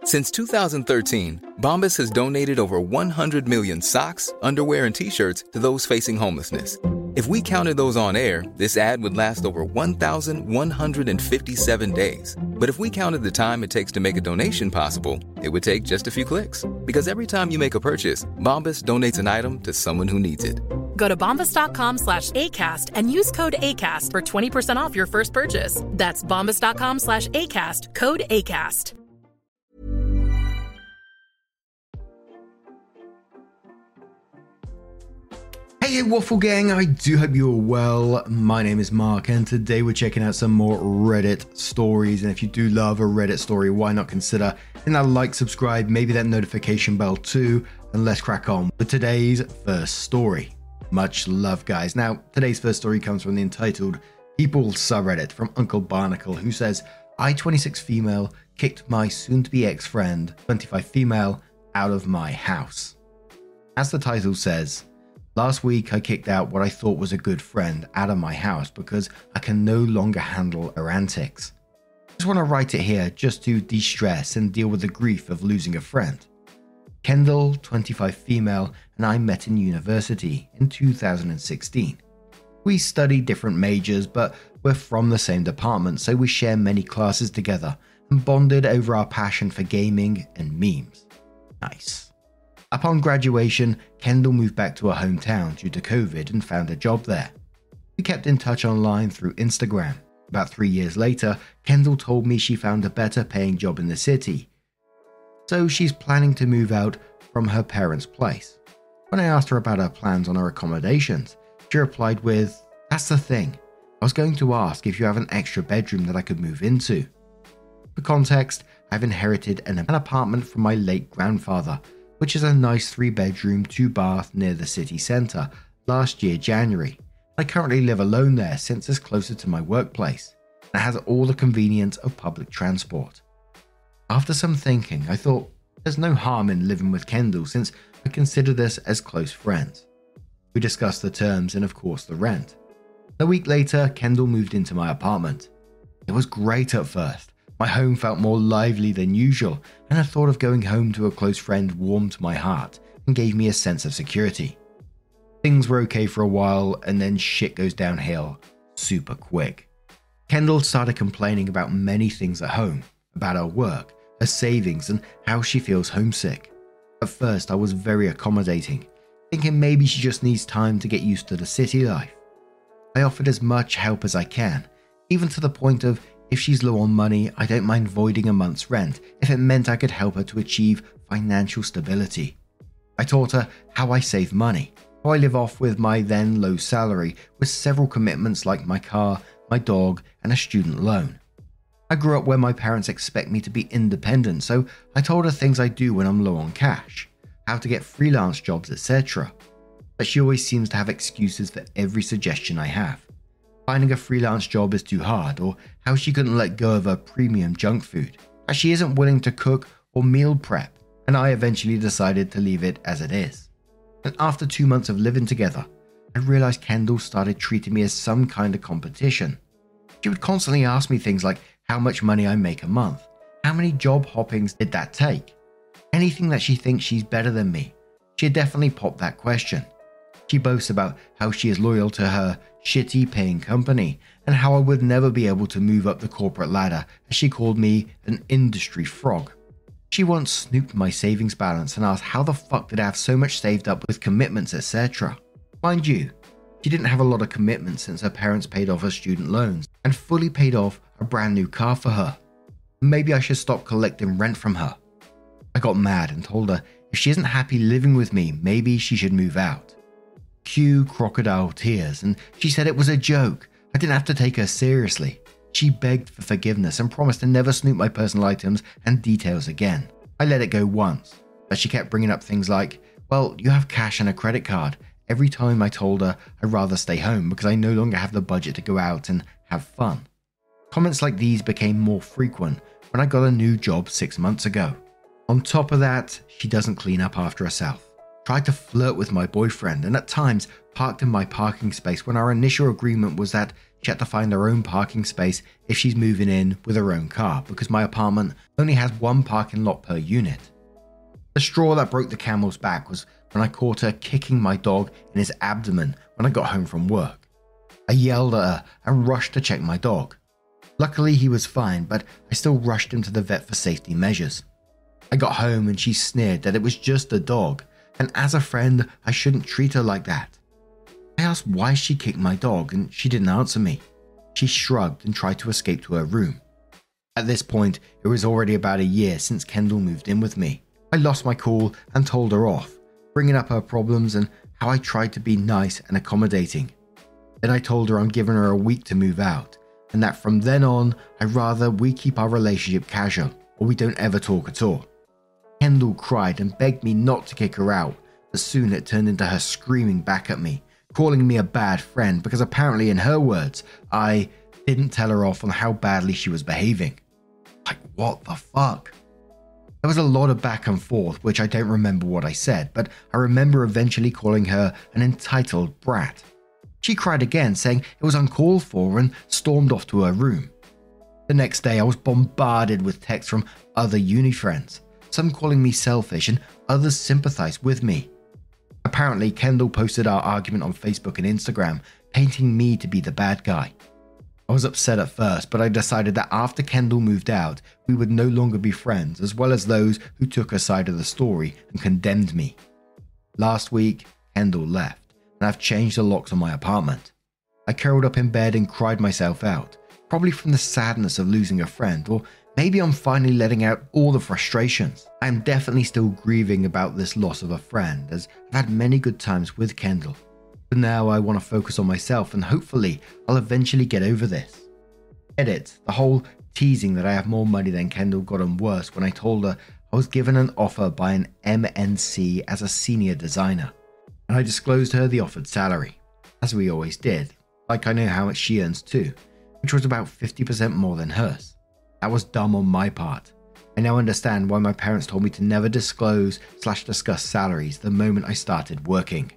Since 2013, Bombas has donated over 100 million socks, underwear, and T-shirts to those facing homelessness. If we counted those on air, this ad would last over 1,157 days. But if we counted the time it takes to make a donation possible, it would take just a few clicks. Because every time you make a purchase, Bombas donates an item to someone who needs it. Go to bombas.com/ACAST and use code ACAST for 20% off your first purchase. That's bombas.com/ACAST, code ACAST. Hey Waffle Gang, I do hope you're well. My name is Mark and today we're checking out some more Reddit stories, and if you do love a Reddit story, why not consider hitting that like, subscribe, maybe that notification bell too, and let's crack on with today's first story. Much love, guys. Now, today's first story comes from the entitled People subreddit from Uncle Barnacle, who says, I, 26 female, kicked my soon-to-be ex-friend, 25 female, out of my house. As the title says, last week, I kicked out what I thought was a good friend out of my house because I can no longer handle her antics. I just want to write it here just to de-stress and deal with the grief of losing a friend. Kendall, 25 female, and I met in university in 2016. We studied different majors, but we're from the same department, so we share many classes together and bonded over our passion for gaming and memes. Nice. Upon graduation, Kendall moved back to her hometown due to COVID and found a job there. We kept in touch online through Instagram. About 3 years later, Kendall told me she found a better paying job in the city, so she's planning to move out from her parents' place. When I asked her about her plans on her accommodations, she replied with, "That's the thing. I was going to ask if you have an extra bedroom that I could move into." For context, I've inherited an apartment from my late grandfather, which is a nice 3-bedroom, 2-bath near the city centre, last year January. I currently live alone there since it's closer to my workplace, and it has all the convenience of public transport. After some thinking, I thought there's no harm in living with Kendall since I consider this as close friends. We discussed the terms and of course the rent. A week later, Kendall moved into my apartment. It was great at first. My home felt more lively than usual, and the thought of going home to a close friend warmed my heart and gave me a sense of security. Things were okay for a while, and then shit goes downhill super quick. Kendall started complaining about many things at home, about her work, her savings, and how she feels homesick. At first, I was very accommodating, thinking maybe she just needs time to get used to the city life. I offered as much help as I can, even to the point of, if she's low on money, I don't mind voiding a month's rent if it meant I could help her to achieve financial stability. I taught her how I save money, how I live off with my then low salary with several commitments like my car, my dog, and a student loan. I grew up where my parents expect me to be independent, so I told her things I do when I'm low on cash, how to get freelance jobs, etc. But she always seems to have excuses for every suggestion I have. Finding a freelance job is too hard, or how she couldn't let go of her premium junk food, as she isn't willing to cook or meal prep, and I eventually decided to leave it as it is. And after 2 months of living together, I realized Kendall started treating me as some kind of competition. She would constantly ask me things like how much money I make a month, how many job hoppings did that take, anything that she thinks she's better than me. She had definitely popped that question. She boasts about how she is loyal to her shitty paying company and how I would never be able to move up the corporate ladder, as she called me an industry frog. She once snooped my savings balance and asked how the fuck did I have so much saved up with commitments, etc. Mind you, she didn't have a lot of commitments since her parents paid off her student loans and fully paid off a brand new car for her. Maybe I should stop collecting rent from her. I got mad and told her if she isn't happy living with me, maybe she should move out. Cue crocodile tears, and she said it was a joke. I didn't have to take her seriously. She begged for forgiveness and promised to never snoop my personal items and details again. I let it go once, but she kept bringing up things like, well, you have cash and a credit card. Every time I told her I'd rather stay home because I no longer have the budget to go out and have fun. Comments like these became more frequent when I got a new job 6 months ago. On top of that, she doesn't clean up after herself. Tried to flirt with my boyfriend and at times parked in my parking space when our initial agreement was that she had to find her own parking space if she's moving in with her own car, because my apartment only has one parking lot per unit. The straw that broke the camel's back was when I caught her kicking my dog in his abdomen when I got home from work. I yelled at her and rushed to check my dog. Luckily he was fine, but I still rushed him to the vet for safety measures. I got home and she sneered that it was just a dog, and as a friend I shouldn't treat her like that. I asked why she kicked my dog and she didn't answer me. She shrugged and tried to escape to her room. At this point, it was already about a year since Kendall moved in with me. I lost my cool and told her off, bringing up her problems and how I tried to be nice and accommodating. Then I told her I'm giving her a week to move out, and that from then on, I'd rather we keep our relationship casual or we don't ever talk at all. Kendall cried and begged me not to kick her out, but soon it turned into her screaming back at me, calling me a bad friend because apparently in her words, I didn't tell her off on how badly she was behaving. Like, what the fuck? There was a lot of back and forth, which I don't remember what I said, but I remember eventually calling her an entitled brat. She cried again, saying it was uncalled for, and stormed off to her room. The next day I was bombarded with texts from other uni friends, some calling me selfish and others sympathized with me. Apparently, Kendall posted our argument on Facebook and Instagram, painting me to be the bad guy. I was upset at first, but I decided that after Kendall moved out, we would no longer be friends, as well as those who took her side of the story and condemned me. Last week, Kendall left, and I've changed the locks on my apartment. I curled up in bed and cried myself out, probably from the sadness of losing a friend, or maybe I'm finally letting out all the frustrations. I am definitely still grieving about this loss of a friend, as I've had many good times with Kendall. But now I want to focus on myself and hopefully I'll eventually get over this. Edit, the whole teasing that I have more money than Kendall got on worse when I told her I was given an offer by an MNC as a senior designer, and I disclosed her the offered salary, as we always did, like I know how much she earns too, which was about 50% more than hers. That was dumb on my part. I now understand why my parents told me to never disclose/discuss salaries the moment I started working.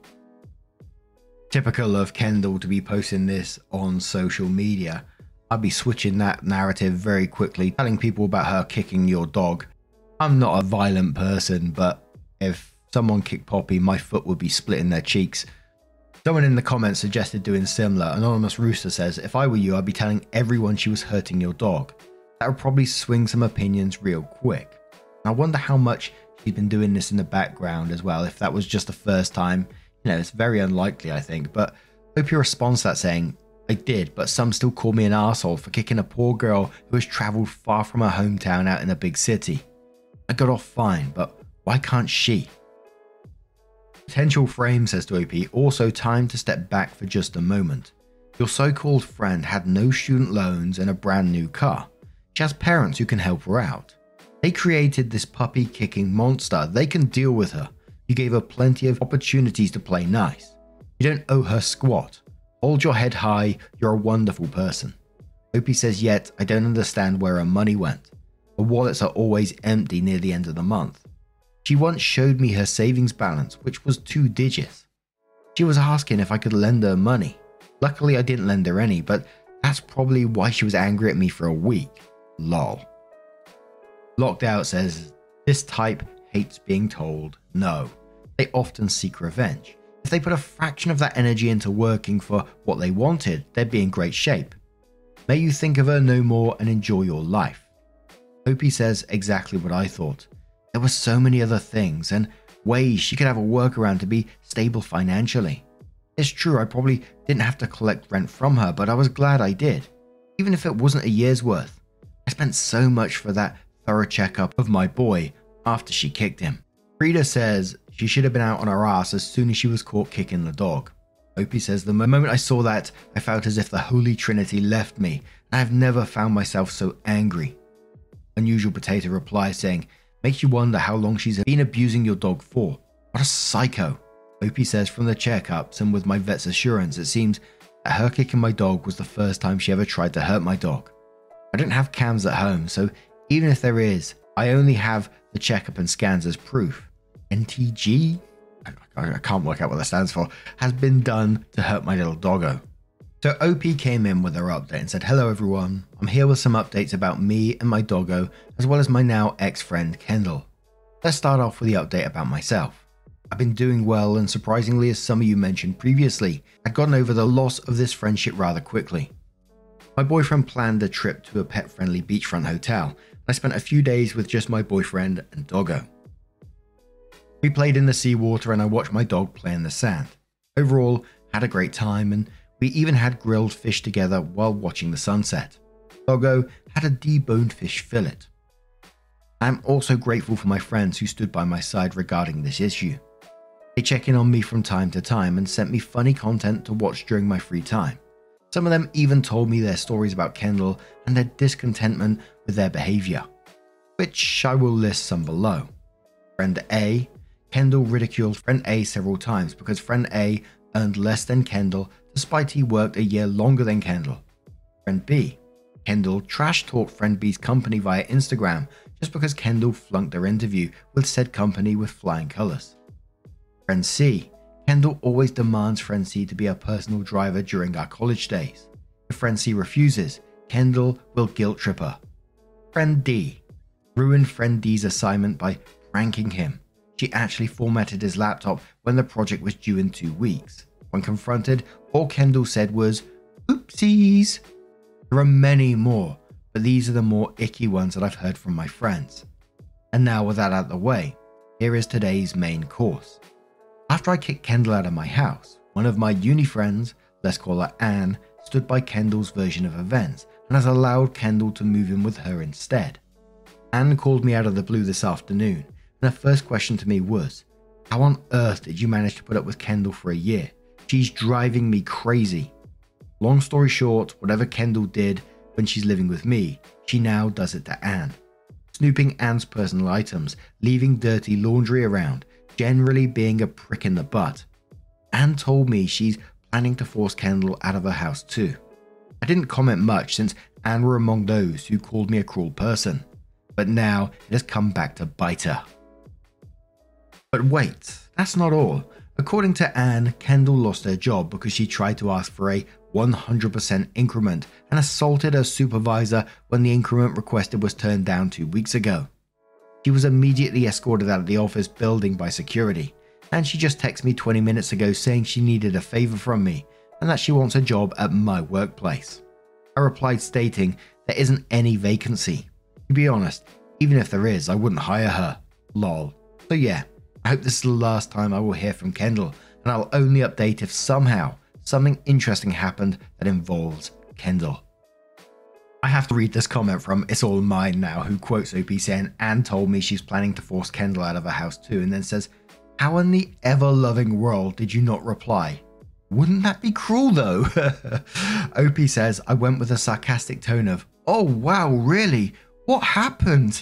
Typical of Kendall to be posting this on social media. I'd be switching that narrative very quickly, telling people about her kicking your dog. I'm not a violent person, but if someone kicked Poppy, my foot would be splitting their cheeks. Someone in the comments suggested doing similar. Anonymous Rooster says, if I were you, I'd be telling everyone she was hurting your dog. That would probably swing some opinions real quick. And I wonder how much she's been doing this in the background as well, if that was just the first time. You know, it's very unlikely, I think, but I hope your response to that saying, I did, but some still call me an arsehole for kicking a poor girl who has travelled far from her hometown out in a big city. I got off fine, but why can't she? Potential Frame says to OP, also time to step back for just a moment. Your so-called friend had no student loans and a brand new car. She has parents who can help her out. They created this puppy kicking monster. They can deal with her. You gave her plenty of opportunities to play nice. You don't owe her squat. Hold your head high, you're a wonderful person. Opie says, yet I don't understand where her money went. Her wallets are always empty near the end of the month. She once showed me her savings balance, which was 2 digits. She was asking if I could lend her money. Luckily I didn't lend her any, but that's probably why she was angry at me for a week. Lol. Locked Out says, this type hates being told no. They often seek revenge. If they put a fraction of that energy into working for what they wanted, they'd be in great shape. May you think of her no more and enjoy your life. Opie says exactly what I thought. There were so many other things and ways she could have a workaround to be stable financially. It's true, I probably didn't have to collect rent from her, but I was glad I did. Even if it wasn't a year's worth. I spent so much for that thorough checkup of my boy after she kicked him. Frida says she should have been out on her ass as soon as she was caught kicking the dog. Opie says the moment I saw that, I felt as if the Holy Trinity left me, and I have never found myself so angry. Unusual Potato replies saying, makes you wonder how long she's been abusing your dog for. What a psycho. Opie says from the checkups and with my vet's assurance, it seems that her kicking my dog was the first time she ever tried to hurt my dog. I don't have cams at home, so even if there is, I only have the checkup and scans as proof. NTG? I can't work out what that stands for. Has been done to hurt my little doggo. So OP came in with her update and said, "Hello everyone, I'm here with some updates about me and my doggo, as well as my now ex-friend Kendall. Let's start off with the update about myself. I've been doing well, and surprisingly, as some of you mentioned previously, I'd gotten over the loss of this friendship rather quickly. My boyfriend planned a trip to a pet-friendly beachfront hotel, and I spent a few days with just my boyfriend and doggo. We played in the seawater and I watched my dog play in the sand. Overall, had a great time, and we even had grilled fish together while watching the sunset. Doggo had a deboned fish fillet. I am also grateful for my friends who stood by my side regarding this issue. They check in on me from time to time and sent me funny content to watch during my free time. Some of them even told me their stories about Kendall and their discontentment with their behavior, which I will list some below. Friend A, Kendall ridiculed friend A several times because friend A earned less than Kendall despite he worked a year longer than Kendall. Friend B, Kendall trash-talked friend B's company via Instagram just because Kendall flunked their interview with said company with flying colors. Friend C, Kendall always demands friend C to be a personal driver during our college days. If friend C refuses, Kendall will guilt trip her. Friend D, ruined friend D's assignment by pranking him. She actually formatted his laptop when the project was due in 2 weeks. When confronted, all Kendall said was, "Oopsies." There are many more, but these are the more icky ones that I've heard from my friends. And now with that out of the way, here is today's main course. After I kicked Kendall out of my house, one of my uni friends, let's call her Anne, stood by Kendall's version of events and has allowed Kendall to move in with her instead. Anne called me out of the blue this afternoon, and her first question to me was, "How on earth did you manage to put up with Kendall for a year? She's driving me crazy." Long story short, whatever Kendall did when she's living with me, she now does it to Anne. Snooping Anne's personal items, leaving dirty laundry around, generally being a prick in the butt. Anne told me she's planning to force Kendall out of her house too. I didn't comment much since Anne were among those who called me a cruel person, but now it has come back to bite her. But wait, that's not all. According to Anne, Kendall lost her job because she tried to ask for a 100% increment and assaulted her supervisor when the increment requested was turned down 2 weeks ago. She was immediately escorted out of the office building by security, and she just texted me 20 minutes ago saying she needed a favor from me and that she wants a job at my workplace. I replied stating there isn't any vacancy. To be honest, even if there is, I wouldn't hire her. Lol. So yeah, I hope this is the last time I will hear from Kendall, and I'll only update if somehow something interesting happened that involves Kendall. I have to read this comment from It's All Mine Now, who quotes OP saying, "Anne told me she's planning to force Kendall out of her house too," and then says, "How in the ever-loving world did you not reply? Wouldn't that be cruel though?" OP says, "I went with a sarcastic tone of, 'Oh wow, really? What happened?'"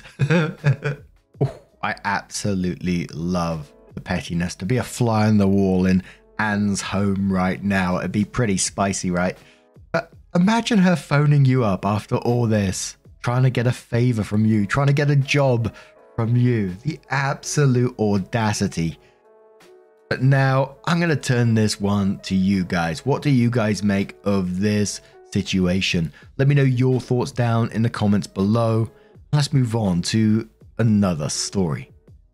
I absolutely love the pettiness. To be a fly on the wall in Anne's home right now, it'd be pretty spicy, right? But imagine her phoning you up after all this, trying to get a favor from you, trying to get a job from you. The absolute audacity. But now I'm going to turn this one to you guys. What do you guys make of this situation? Let me know your thoughts down in the comments below. Let's move on to another story.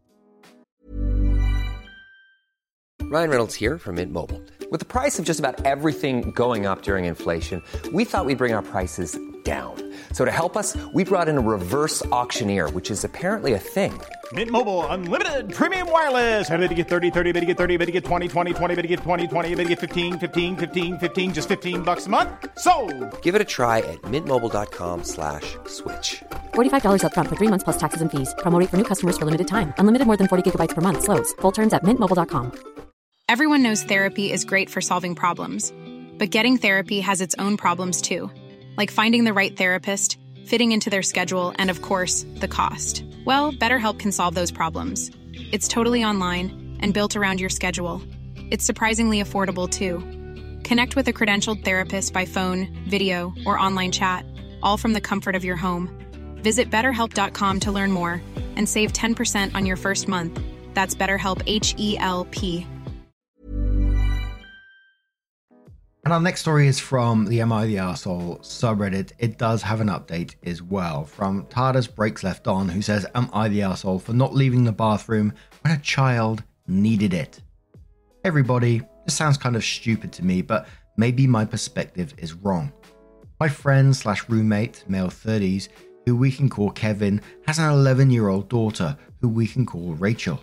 Ryan Reynolds here from Mint Mobile. With the price of just about everything going up during inflation, we thought we'd bring our prices down. So to help us, we brought in a reverse auctioneer, which is apparently a thing. Mint Mobile Unlimited Premium Wireless. How to get 30, 30, bit to get 30, bit to get 20, 20, 20, bit to get 20, 20, bit to get 15, 15, 15, 15, just $15 a month? Sold! Give it a try at mintmobile.com/switch. $45 up front for 3 months plus taxes and fees. Promo rate for new customers for limited time. Unlimited more than 40 gigabytes per month. Slows full terms at mintmobile.com. Everyone knows therapy is great for solving problems, but getting therapy has its own problems too, like finding the right therapist, fitting into their schedule, and of course, the cost. Well, BetterHelp can solve those problems. It's totally online and built around your schedule. It's surprisingly affordable too. Connect with a credentialed therapist by phone, video, or online chat, all from the comfort of your home. Visit BetterHelp.com to learn more and save 10% on your first month. That's BetterHelp, H-E-L-P. And And our next story is from the Am I the Arsehole subreddit. It does have an update as well from TARDIS Breaks Left On, who says, "Am I the arsehole for not leaving the bathroom when a child needed it?" Everybody, this sounds kind of stupid to me, but maybe my perspective is wrong. My friend/roommate, male 30s, who we can call Kevin, has an 11-year-old daughter who we can call Rachel.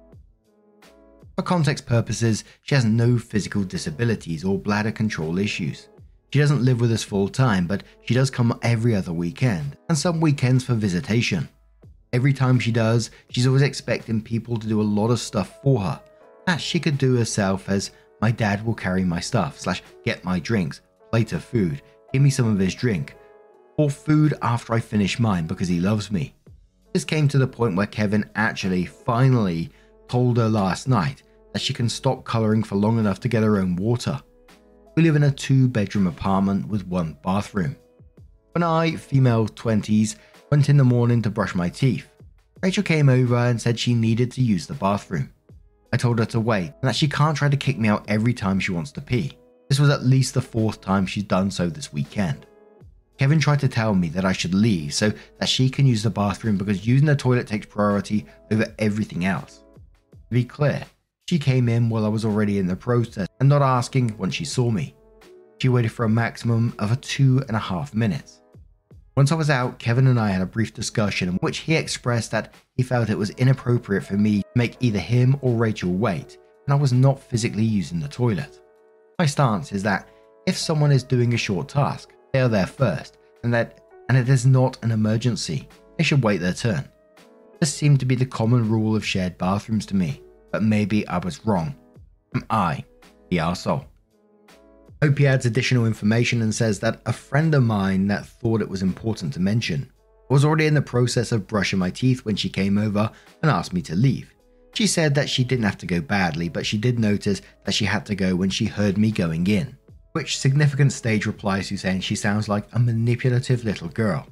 For context purposes, she has no physical disabilities or bladder control issues. She doesn't live with us full time, but she does come every other weekend, and some weekends for visitation. Every time she does, she's always expecting people to do a lot of stuff for her that she could do herself, as my dad will carry my stuff / get my drinks, plate of food, give me some of his drink, or food after I finish mine because he loves me. This came to the point where Kevin actually finally told her last night that she can stop colouring for long enough to get her own water. We live in a 2-bedroom apartment with 1 bathroom. When I, female 20s, went in the morning to brush my teeth, Rachel came over and said she needed to use the bathroom. I told her to wait and that she can't try to kick me out every time she wants to pee. This was at least the 4th time she's done so this weekend. Kevin tried to tell me that I should leave so that she can use the bathroom because using the toilet takes priority over everything else. To be clear, she came in while I was already in the process and not asking when she saw me. She waited for a maximum of 2.5 minutes. Once I was out, Kevin and I had a brief discussion in which he expressed that he felt it was inappropriate for me to make either him or Rachel wait, and I was not physically using the toilet. My stance is that if someone is doing a short task, they are there first, and it is not an emergency, they should wait their turn. This seemed to be the common rule of shared bathrooms to me, but maybe I was wrong. Am I the arsehole? Opie adds additional information and says that a friend of mine that thought it was important to mention. I was already in the process of brushing my teeth when she came over and asked me to leave. She said that she didn't have to go badly, but she did notice that she had to go when she heard me going in. Which significant stage replies to saying she sounds like a manipulative little girl.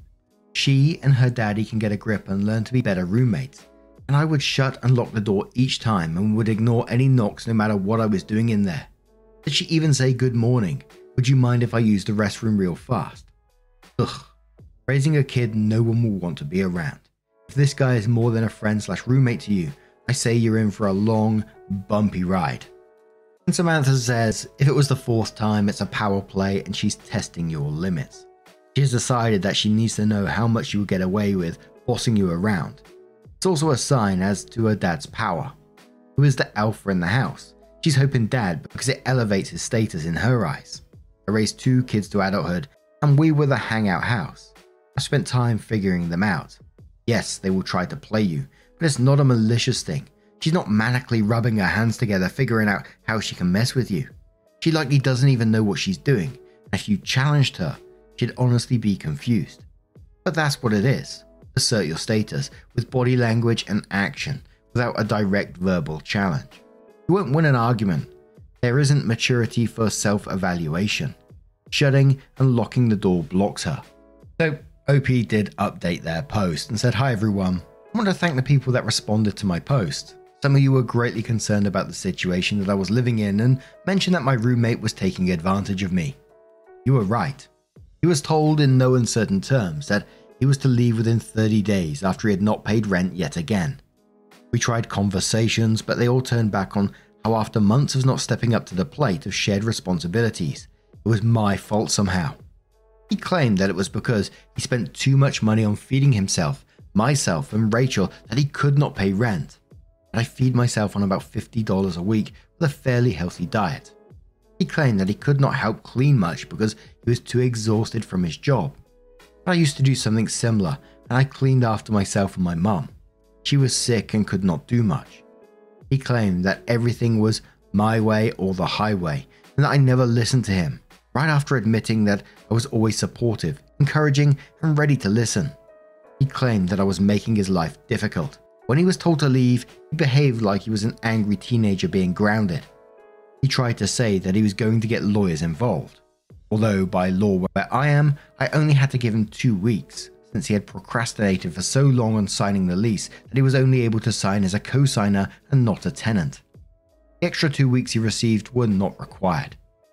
She and her daddy can get a grip and learn to be better roommates. And I would shut and lock the door each time and would ignore any knocks no matter what I was doing in there. Did she even say good morning? Would you mind if I used the restroom real fast? Ugh. Raising a kid no one will want to be around. If this guy is more than a friend/roommate to you, I say you're in for a long, bumpy ride. And Samantha says, if it was the 4th time, it's a power play and she's testing your limits. She has decided that she needs to know how much you will get away with bossing you around. It's also a sign as to her dad's power. Who is the alpha in the house? She's hoping dad because it elevates his status in her eyes. I raised 2 kids to adulthood and we were the hangout house. I spent time figuring them out. Yes, they will try to play you, but it's not a malicious thing. She's not manically rubbing her hands together figuring out how she can mess with you. She likely doesn't even know what she's doing, and if you challenged her, she'd honestly be confused. But that's what it is. Assert your status with body language and action without a direct verbal challenge. You won't win an argument. There isn't maturity for self-evaluation. Shutting and locking the door blocks her. So OP did update their post and said, "Hi everyone. I want to thank the people that responded to my post. Some of you were greatly concerned about the situation that I was living in and mentioned that my roommate was taking advantage of me. You were right. He was told in no uncertain terms that he was to leave within 30 days after he had not paid rent yet again. We tried conversations, but they all turned back on how after months of not stepping up to the plate of shared responsibilities, it was my fault somehow. He claimed that it was because he spent too much money on feeding himself, myself and Rachel that he could not pay rent. But I feed myself on about $50 a week with a fairly healthy diet. He claimed that he could not help clean much because he was too exhausted from his job. But I used to do something similar and I cleaned after myself and my mum. She was sick and could not do much. He claimed that everything was my way or the highway and that I never listened to him, right after admitting that I was always supportive, encouraging and ready to listen. He claimed that I was making his life difficult. When he was told to leave, he behaved like he was an angry teenager being grounded. He tried to say that he was going to get lawyers involved. Although by law where I am, I only had to give him 2 weeks, since he had procrastinated for so long on signing the lease that he was only able to sign as a co-signer and not a tenant. The extra 2 weeks he received were not required.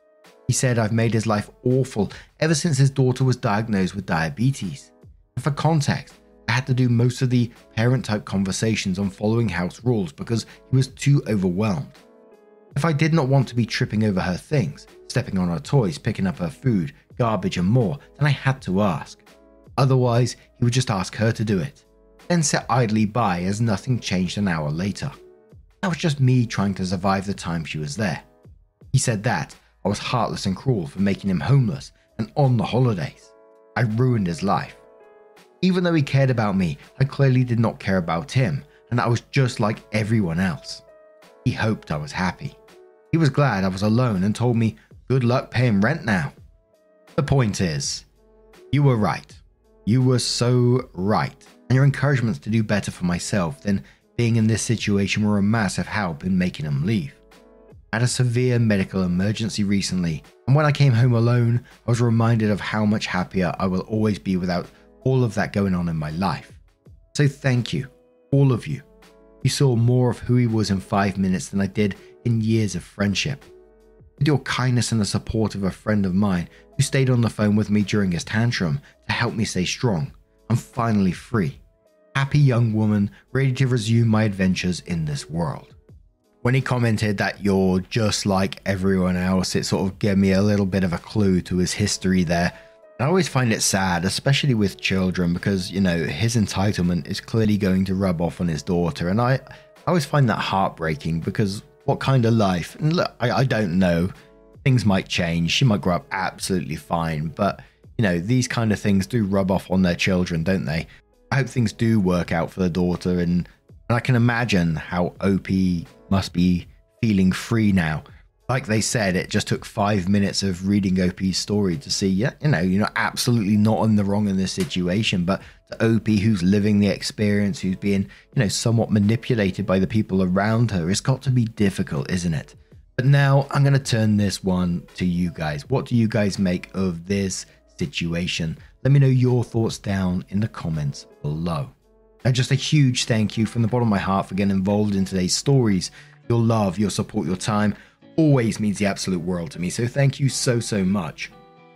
He said I've made his life awful ever since his daughter was diagnosed with diabetes. And for context, I had to do most of the parent-type conversations on following house rules because he was too overwhelmed. If I did not want to be tripping over her things, stepping on her toys, picking up her food, garbage and more, then I had to ask. Otherwise, he would just ask her to do it, then sit idly by as nothing changed an hour later. That was just me trying to survive the time she was there. He said that I was heartless and cruel for making him homeless and on the holidays. I ruined his life. Even though he cared about me, I clearly did not care about him, and I was just like everyone else. He hoped I was happy. He was glad I was alone and told me, good luck paying rent now. The point is, you were right. You were so right, and your encouragements to do better for myself than being in this situation were a massive help in making him leave. I had a severe medical emergency recently, and when I came home alone, I was reminded of how much happier I will always be without all of that going on in my life. So thank you, all of you. You saw more of who he was in 5 minutes than I did in years of friendship. With your kindness and the support of a friend of mine who stayed on the phone with me during his tantrum to help me stay strong, I'm finally free. Happy young woman, ready to resume my adventures in this world. When he commented that you're just like everyone else, it sort of gave me a little bit of a clue to his history there. I always find it sad, especially with children, because, you know, his entitlement is clearly going to rub off on his daughter. And I always find that heartbreaking because what kind of life? And look, I don't know. Things might change. She might grow up absolutely fine. But, you know, these kind of things do rub off on their children, don't they? I hope things do work out for the daughter. And I can imagine how OP must be feeling free now. Like they said, it just took 5 minutes of reading OP's story to see, yeah, you know, you're absolutely not in the wrong in this situation. But to OP, who's living the experience, who's being, you know, somewhat manipulated by the people around her, it's got to be difficult, isn't it? But now I'm going to turn this one to you guys. What do you guys make of this situation? Let me know your thoughts down in the comments below. And just a huge thank you from the bottom of my heart for getting involved in today's stories. Your love, your support, your time always means the absolute world to me, so thank you so much.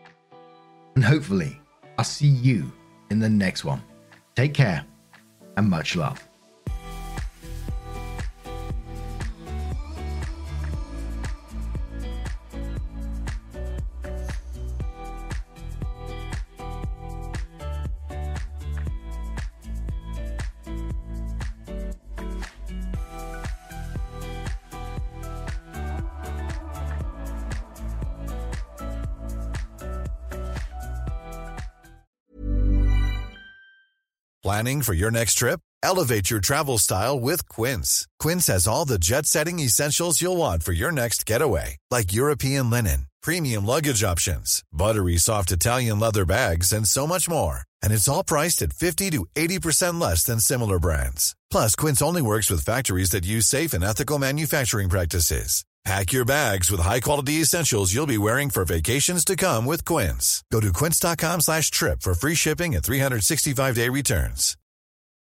And hopefully, I'll see you in the next one. Take care, and much love. Planning for your next trip? Elevate your travel style with Quince. Quince has all the jet-setting essentials you'll want for your next getaway, like European linen, premium luggage options, buttery soft Italian leather bags, and so much more. And it's all priced at 50 to 80% less than similar brands. Plus, Quince only works with factories that use safe and ethical manufacturing practices. Pack your bags with high-quality essentials you'll be wearing for vacations to come with Quince. Go to quince.com/trip for free shipping and 365-day returns.